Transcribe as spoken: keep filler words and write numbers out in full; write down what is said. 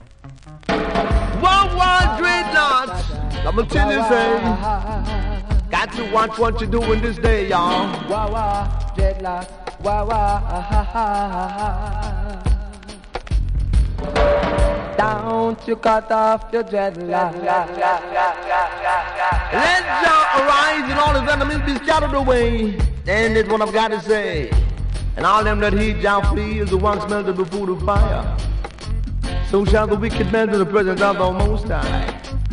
Worldwide dreadlocks. I'ma tell you, say, got to watch what you're doing this day, y'all. Wah wah, dreadlocks. Wah wah. Don't you cut off your dreadlocks. Let Jah arise and all his enemies be scattered away. And it's what I've got to say. And all them that heed Jah flee is the ones melted before the fire. So shall the wicked melt in the presence of the Most High.